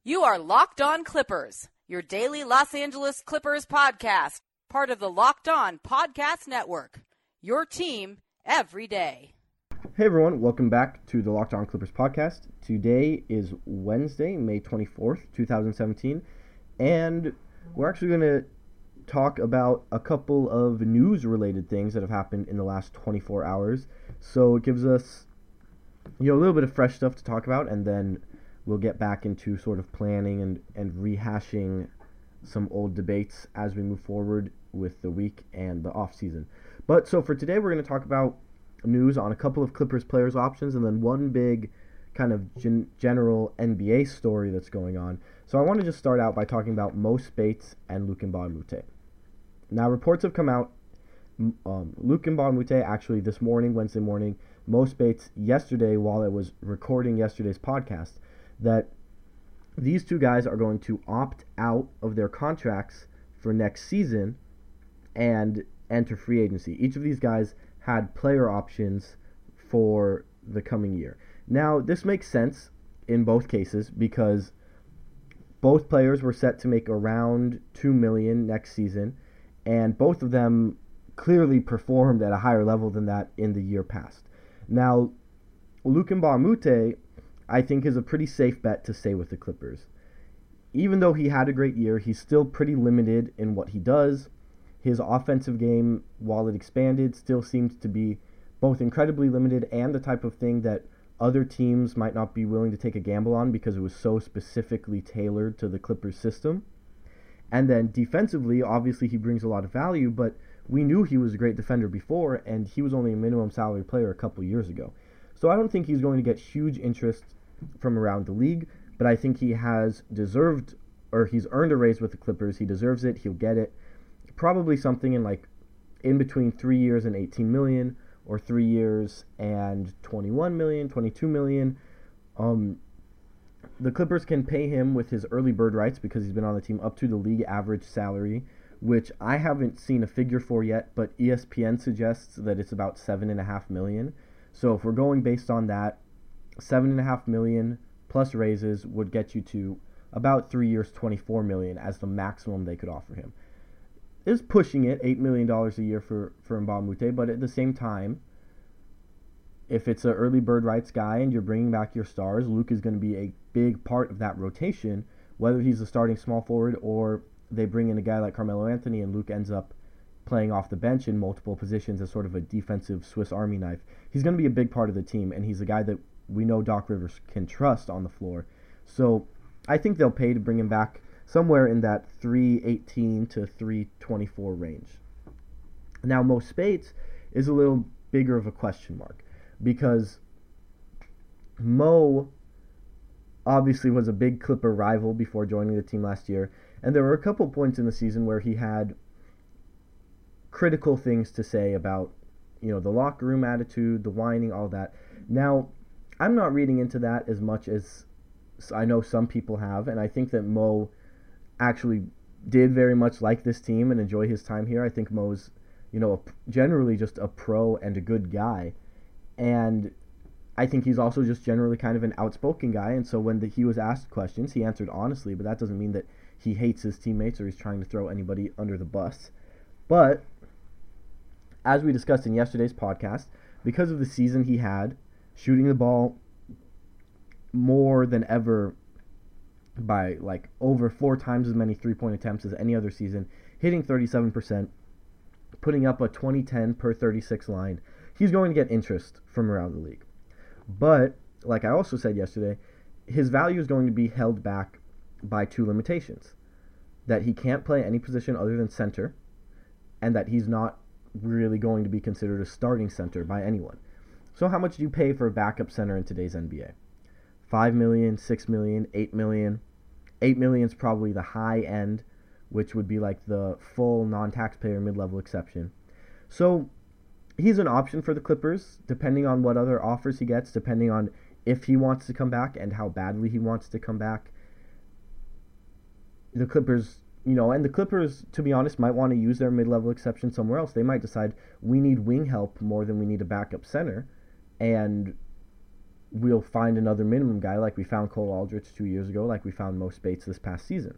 You are Locked On Clippers, your daily Los Angeles Clippers podcast, part of the Locked On Podcast Network, your team every day. Hey everyone, welcome back to the Locked On Clippers podcast. Today is Wednesday, May 24th, 2017, and we're actually going to talk about a couple of news-related things that have happened in the last 24 hours. So it gives us, a little bit of fresh stuff to talk about, and then we'll get back into sort of planning and rehashing some old debates as we move forward with the week and the off-season. But so for today, we're going to talk about news on a couple of Clippers players' options and then one big kind of general NBA story that's going on. So I want to just start out by talking about Mo Speights and Luc Mbah a Moute. Now, reports have come out, Luc Mbah a Moute actually this morning, Wednesday morning, Mo Speights yesterday while I was recording yesterday's podcast, that these two guys are going to opt out of their contracts for next season and enter free agency. Each of these guys had player options for the coming year. Now, this makes sense in both cases because both players were set to make around $2 million next season, and both of them clearly performed at a higher level than that in the year past. Now, Luc Mbah a Moute, I think, is a pretty safe bet to stay with the Clippers. Even though he had a great year, he's still pretty limited in what he does. His offensive game, while it expanded, still seems to be both incredibly limited and the type of thing that other teams might not be willing to take a gamble on because it was so specifically tailored to the Clippers system. And then defensively, obviously he brings a lot of value, but we knew he was a great defender before, and he was only a minimum salary player a couple years ago. So I don't think he's going to get huge interest from around the league, but I think he has deserved, or he's earned a raise with the Clippers. He deserves it. He'll get it. Probably something in between 3 years and $18 million, or 3 years and $21 million, $22 million. The Clippers can pay him with his early bird rights because he's been on the team up to the league average salary, which I haven't seen a figure for yet, but ESPN suggests that it's about $7.5 million. So if we're going based on that, $7.5 million plus raises would get you to about 3 years, $24 million as the maximum they could offer him. Is pushing it, $8 million a year for Mbah a Moute, but at the same time, if it's an early bird rights guy and you're bringing back your stars, Luke is going to be a big part of that rotation, whether he's a starting small forward or they bring in a guy like Carmelo Anthony and Luke ends up playing off the bench in multiple positions as sort of a defensive Swiss Army knife. He's going to be a big part of the team, and he's a guy that we know Doc Rivers can trust on the floor. So I think they'll pay to bring him back somewhere in that $318 to $324 range. Now, Mo Speights is a little bigger of a question mark because Mo obviously was a big Clipper rival before joining the team last year, and there were a couple points in the season where he had critical things to say about, the locker room attitude, the whining, all that. Now, I'm not reading into that as much as I know some people have, and I think that Mo actually did very much like this team and enjoy his time here. I think Mo's, generally just a pro and a good guy, and I think he's also just generally kind of an outspoken guy, and so when he was asked questions, he answered honestly, but that doesn't mean that he hates his teammates or he's trying to throw anybody under the bus. But as we discussed in yesterday's podcast, because of the season he had, shooting the ball more than ever by over 4 times as many three-point attempts as any other season, hitting 37%, putting up a 20-10 per 36 line, he's going to get interest from around the league. But, like I also said yesterday, his value is going to be held back by 2 limitations. That he can't play any position other than center, and that he's not really going to be considered a starting center by anyone. So how much do you pay for a backup center in today's NBA? $5 million, $6 million, $8 million. $8 million is probably the high end, which would be like the full non-taxpayer mid-level exception. So he's an option for the Clippers, depending on what other offers he gets, depending on if he wants to come back and how badly he wants to come back. The Clippers, and the Clippers, to be honest, might want to use their mid-level exception somewhere else. They might decide we need wing help more than we need a backup center, and we'll find another minimum guy like we found Cole Aldrich 2 years ago, like we found Mo Spates this past season.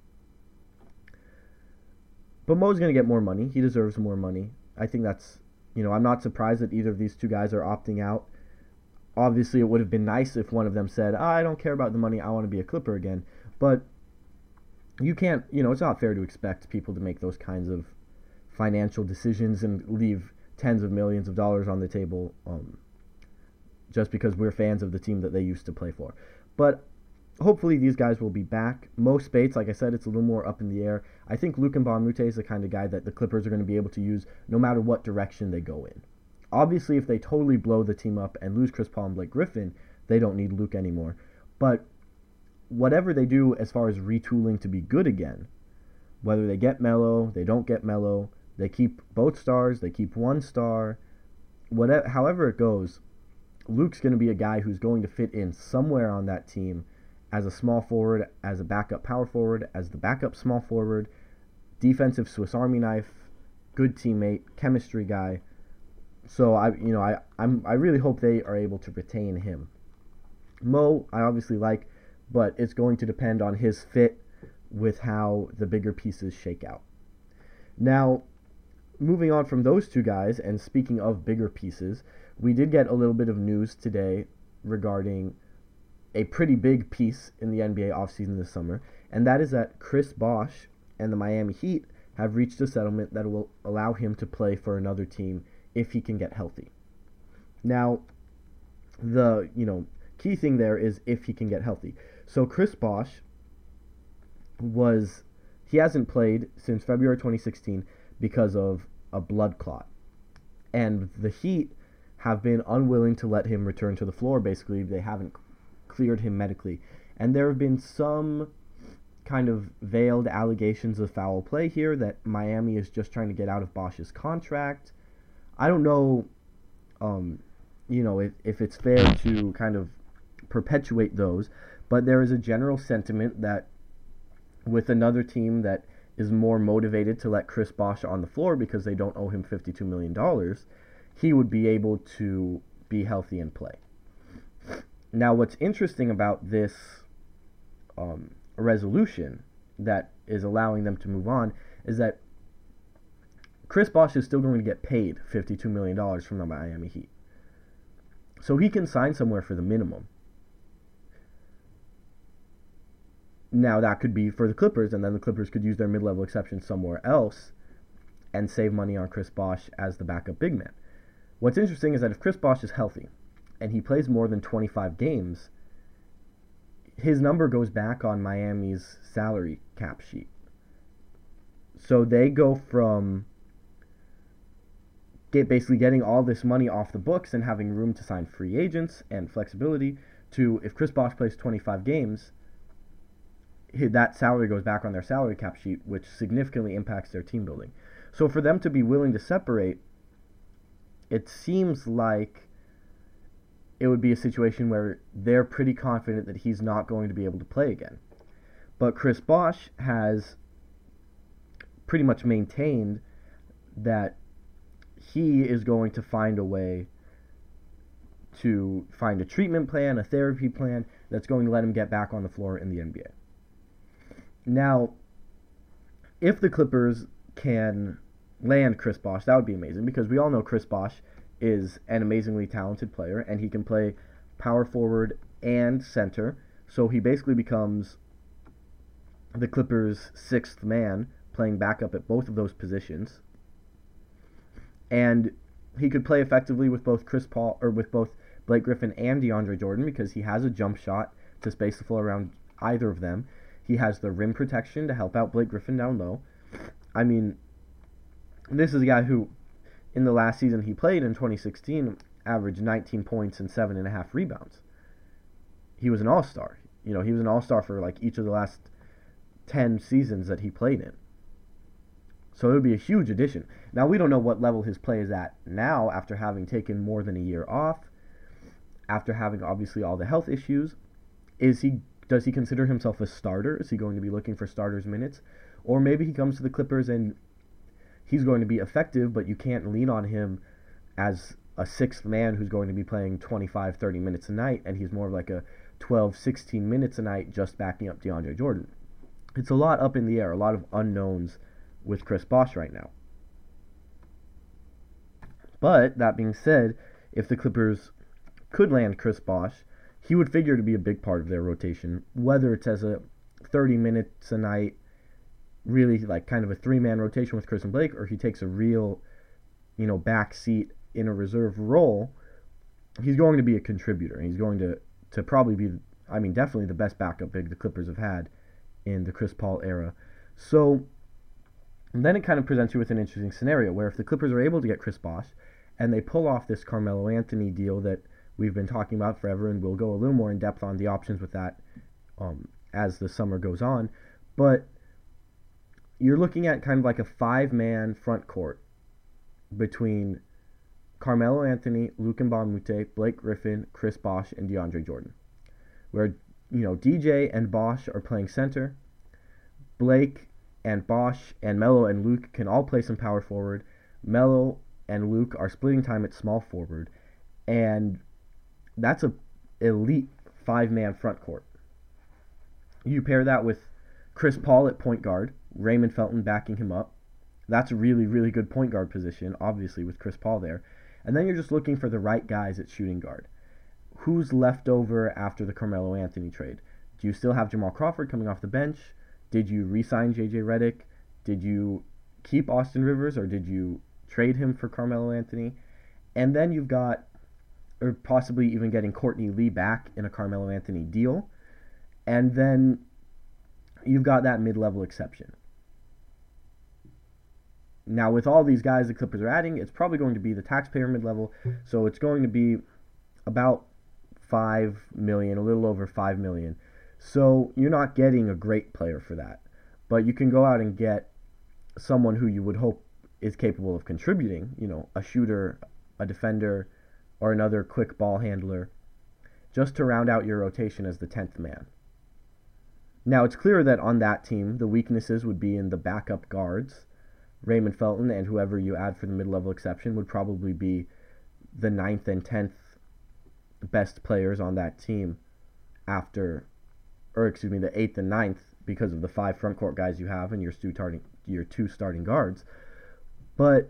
But Mo's going to get more money. He deserves more money. I think that's, I'm not surprised that either of these two guys are opting out. Obviously, it would have been nice if one of them said, I don't care about the money, I want to be a Clipper again. But you can't, it's not fair to expect people to make those kinds of financial decisions and leave tens of millions of dollars on the table just because we're fans of the team that they used to play for. But hopefully these guys will be back. Mo Spates, like I said, it's a little more up in the air. I think Luc Mbah a Moute is the kind of guy that the Clippers are going to be able to use no matter what direction they go in. Obviously, if they totally blow the team up and lose Chris Paul and Blake Griffin, they don't need Luc anymore. But whatever they do as far as retooling to be good again, whether they get Melo, they don't get Melo, they keep both stars, they keep one star, whatever, however it goes, Luc's going to be a guy who's going to fit in somewhere on that team as a small forward, as a backup power forward, as the backup small forward, defensive Swiss Army knife, good teammate, chemistry guy. So I really hope they are able to retain him. Mo, I obviously like, but it's going to depend on his fit with how the bigger pieces shake out. Now, moving on from those two guys, and speaking of bigger pieces, we did get a little bit of news today regarding a pretty big piece in the NBA offseason this summer, and that is that Chris Bosh and the Miami Heat have reached a settlement that will allow him to play for another team if he can get healthy. Now, the key thing there is if he can get healthy. So Chris Bosh he hasn't played since February 2016 because of a blood clot. And the Heat have been unwilling to let him return to the floor. Basically, they haven't cleared him medically. And there have been some kind of veiled allegations of foul play here that Miami is just trying to get out of Bosh's contract. I don't know, if it's fair to kind of perpetuate those, but there is a general sentiment that with another team that is more motivated to let Chris Bosh on the floor because they don't owe him $52 million, he would be able to be healthy and play. Now, what's interesting about this resolution that is allowing them to move on is that Chris Bosh is still going to get paid $52 million from the Miami Heat. So he can sign somewhere for the minimum. Now, that could be for the Clippers, and then the Clippers could use their mid-level exception somewhere else and save money on Chris Bosh as the backup big man. What's interesting is that if Chris Bosh is healthy and he plays more than 25 games, his number goes back on Miami's salary cap sheet. So they go from basically getting all this money off the books and having room to sign free agents and flexibility to, if Chris Bosh plays 25 games, that salary goes back on their salary cap sheet, which significantly impacts their team building. So for them to be willing to separate, it seems like it would be a situation where they're pretty confident that he's not going to be able to play again. But Chris Bosh has pretty much maintained that he is going to find a way to find a treatment plan, a therapy plan that's going to let him get back on the floor in the NBA. Now, if the Clippers can land Chris Bosh, that would be amazing, because we all know Chris Bosh is an amazingly talented player, and he can play power forward and center, so he basically becomes the Clippers' sixth man, playing backup at both of those positions. And he could play effectively with both Blake Griffin and DeAndre Jordan, because he has a jump shot to space the floor around either of them. He has the rim protection to help out Blake Griffin down low. I mean, this is a guy who, in the last season he played in 2016, averaged 19 points and 7.5 rebounds. He was an all-star. He was an all-star for like each of the last 10 seasons that he played in. So it would be a huge addition. Now, we don't know what level his play is at now after having taken more than a year off, after having obviously all the health issues. Does he consider himself a starter? Is he going to be looking for starters minutes? Or maybe he comes to the Clippers and he's going to be effective, but you can't lean on him as a sixth man who's going to be playing 25, 30 minutes a night, and he's more of like a 12, 16 minutes a night just backing up DeAndre Jordan. It's a lot up in the air, a lot of unknowns with Chris Bosh right now. But, that being said, if the Clippers could land Chris Bosh, he would figure to be a big part of their rotation, whether it's as a 30 minutes a night, really like kind of a three-man rotation with Chris and Blake, or he takes a real, back seat in a reserve role. He's going to be a contributor, and he's going to probably be, definitely the best backup big the Clippers have had in the Chris Paul era. So then it kind of presents you with an interesting scenario where if the Clippers are able to get Chris Bosh and they pull off this Carmelo Anthony deal that we've been talking about forever, and we'll go a little more in depth on the options with that as the summer goes on, but you're looking at kind of like a five-man front court between Carmelo Anthony, Luc Mbah a Moute, Blake Griffin, Chris Bosh, and DeAndre Jordan, where DJ and Bosh are playing center. Blake and Bosh and Melo and Luke can all play some power forward. Melo and Luke are splitting time at small forward, and that's a elite five-man front court. You pair that with Chris Paul at point guard, Raymond Felton backing him up. That's a really, really good point guard position, obviously, with Chris Paul there. And then you're just looking for the right guys at shooting guard. Who's left over after the Carmelo Anthony trade? Do you still have Jamal Crawford coming off the bench? Did you re-sign J.J. Redick? Did you keep Austin Rivers, or did you trade him for Carmelo Anthony? And then you've got, or possibly even getting Courtney Lee back in a Carmelo Anthony deal. And then you've got that mid-level exception. Now, with all these guys the Clippers are adding, it's probably going to be the taxpayer mid-level, so it's going to be about $5 million, a little over $5 million. So you're not getting a great player for that, but you can go out and get someone who you would hope is capable of contributing, a shooter, a defender, or another quick ball handler, just to round out your rotation as the 10th man. Now, it's clear that on that team, the weaknesses would be in the backup guards. Raymond Felton and whoever you add for the mid-level exception would probably be the 9th and 10th best players on that team the 8th and 9th, because of the 5 front court guys you have and your 2 starting guards. But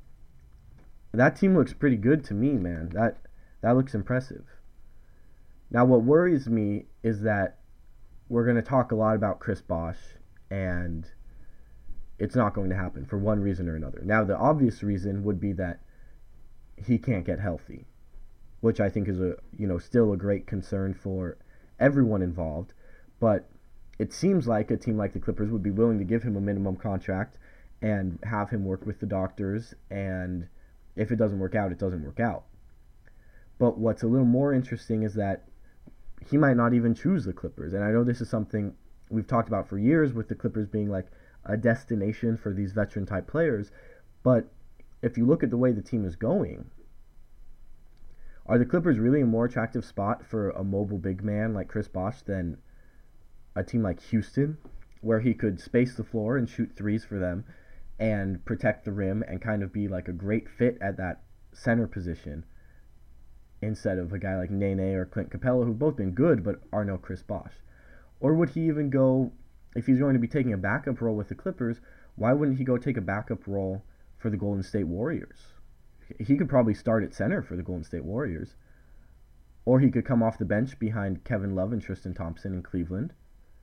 that team looks pretty good to me, man. That looks impressive. Now, what worries me is that we're going to talk a lot about Chris Bosh, and it's not going to happen for one reason or another. Now, the obvious reason would be that he can't get healthy, which I think is still a great concern for everyone involved. But it seems like a team like the Clippers would be willing to give him a minimum contract and have him work with the doctors, and if it doesn't work out, it doesn't work out. But what's a little more interesting is that he might not even choose the Clippers. And I know this is something we've talked about for years, with the Clippers being like a destination for these veteran-type players. But if you look at the way the team is going, are the Clippers really a more attractive spot for a mobile big man like Chris Bosh than a team like Houston, where he could space the floor and shoot threes for them and protect the rim and kind of be like a great fit at that center position, instead of a guy like Nene or Clint Capella, who've both been good but are no Chris Bosh? Or would he even go, if he's going to be taking a backup role with the Clippers, why wouldn't he go take a backup role for the Golden State Warriors? He could probably start at center for the Golden State Warriors. Or he could come off the bench behind Kevin Love and Tristan Thompson in Cleveland.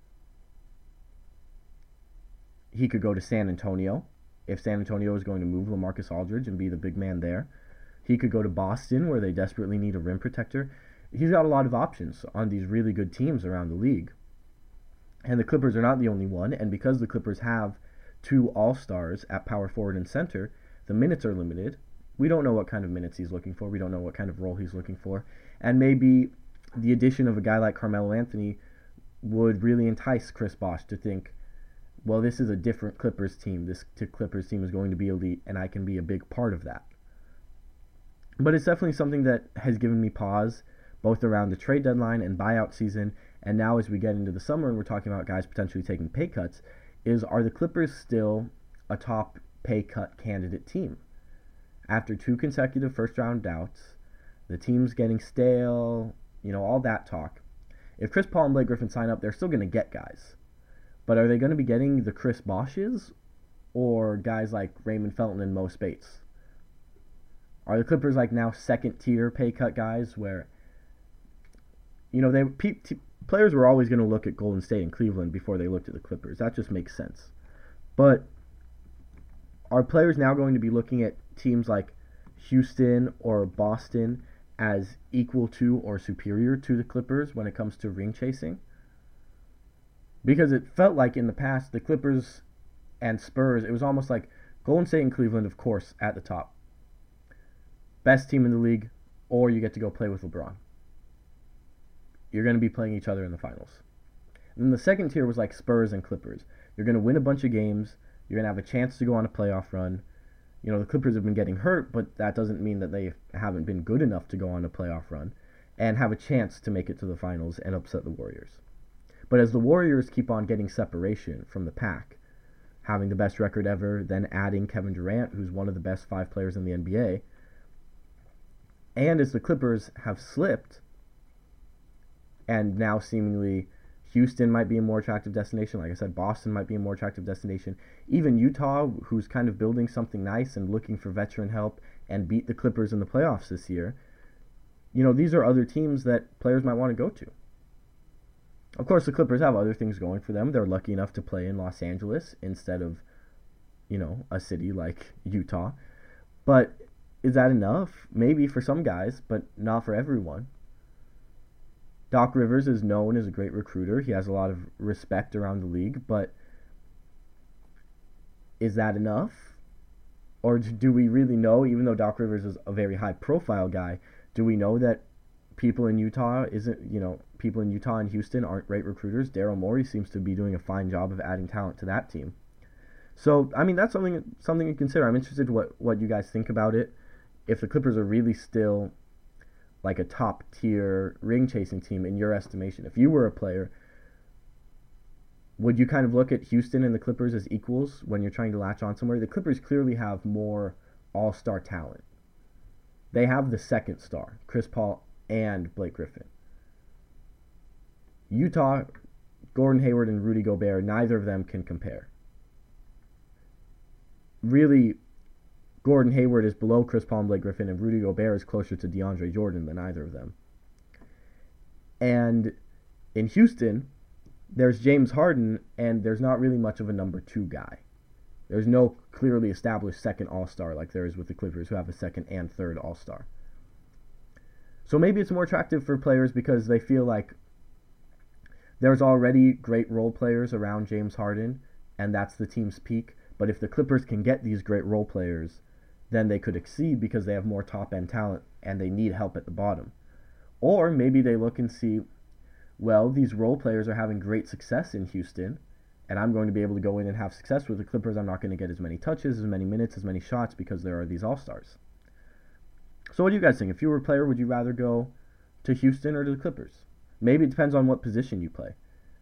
He could go to San Antonio, if San Antonio is going to move LaMarcus Aldridge and be the big man there. He could go to Boston, where they desperately need a rim protector. He's got a lot of options on these really good teams around the league. And the Clippers are not the only one, and because the Clippers have 2 all-stars at power forward and center, the minutes are limited. We don't know what kind of minutes he's looking for. We don't know what kind of role he's looking for. And maybe the addition of a guy like Carmelo Anthony would really entice Chris Bosh to think, well, this is a different Clippers team. This Clippers team is going to be elite, and I can be a big part of that. But it's definitely something that has given me pause, both around the trade deadline and buyout season, and now as we get into the summer and we're talking about guys potentially taking pay cuts, are the Clippers still a top pay cut candidate team? after 2 consecutive first-round outs, the team's getting stale, all that talk. If Chris Paul and Blake Griffin sign up, they're still going to get guys. But are they going to be getting the Chris Bosches or guys like Raymond Felton and Mo Spates? Are the Clippers like now second-tier pay cut guys where, players were always going to look at Golden State and Cleveland before they looked at the Clippers. That just makes sense. But are players now going to be looking at teams like Houston or Boston as equal to or superior to the Clippers when it comes to ring chasing? Because it felt like in the past, the Clippers and Spurs, it was almost like Golden State and Cleveland, of course, at the top. Best team in the league, or you get to go play with LeBron. You're going to be playing each other in the finals. And then the second tier was like Spurs and Clippers. You're going to win a bunch of games. You're going to have a chance to go on a playoff run. The Clippers have been getting hurt, but that doesn't mean that they haven't been good enough to go on a playoff run and have a chance to make it to the finals and upset the Warriors. But as the Warriors keep on getting separation from the pack, having the best record ever, then adding Kevin Durant, who's one of the best 5 players in the NBA, and as the Clippers have slipped, and now seemingly Houston might be a more attractive destination. Like I said, Boston might be a more attractive destination. Even Utah, who's kind of building something nice and looking for veteran help and beat the Clippers in the playoffs this year. These are other teams that players might want to go to. Of course, the Clippers have other things going for them. They're lucky enough to play in Los Angeles instead of, a city like Utah. But is that enough? Maybe for some guys, but not for everyone. Doc Rivers is known as a great recruiter. He has a lot of respect around the league, but is that enough? Or do we really know, even though Doc Rivers is a very high-profile guy, do we know that people in Utah and Houston aren't great recruiters? Daryl Morey seems to be doing a fine job of adding talent to that team. So, that's something to consider. I'm interested in what you guys think about it. If the Clippers are really still like a top-tier ring-chasing team in your estimation. If you were a player, would you kind of look at Houston and the Clippers as equals when you're trying to latch on somewhere? The Clippers clearly have more all-star talent. They have the second star, Chris Paul and Blake Griffin. Utah, Gordon Hayward and Rudy Gobert, neither of them can compare. Really, Gordon Hayward is below Chris Paul and Blake Griffin, and Rudy Gobert is closer to DeAndre Jordan than either of them. And in Houston, there's James Harden, and there's not really much of a number 2 guy. There's no clearly established second all-star like there is with the Clippers, who have a second and third all-star. So maybe it's more attractive for players because they feel like there's already great role players around James Harden, and that's the team's peak. But if the Clippers can get these great role players, then they could exceed because they have more top-end talent and they need help at the bottom. Or maybe they look and see, well, these role players are having great success in Houston, and I'm going to be able to go in and have success with the Clippers. I'm not going to get as many touches, as many minutes, as many shots because there are these all-stars. So what do you guys think? If you were a player, would you rather go to Houston or to the Clippers? Maybe it depends on what position you play.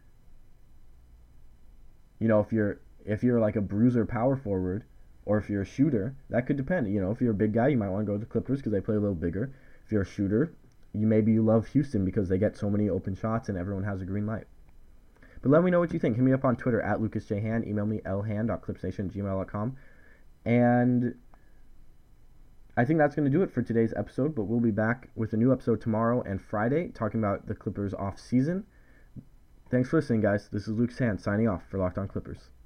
If you're like a bruiser power forward, or if you're a shooter, that could depend. If you're a big guy, you might want to go to the Clippers because they play a little bigger. If you're a shooter, maybe you love Houston because they get so many open shots and everyone has a green light. But let me know what you think. Hit me up on Twitter at LucasJHand. Email me lhand.clipsnation@gmail.com. And I think that's going to do it for today's episode, but we'll be back with a new episode tomorrow and Friday talking about the Clippers off-season. Thanks for listening, guys. This is Lucas Hand signing off for Locked On Clippers.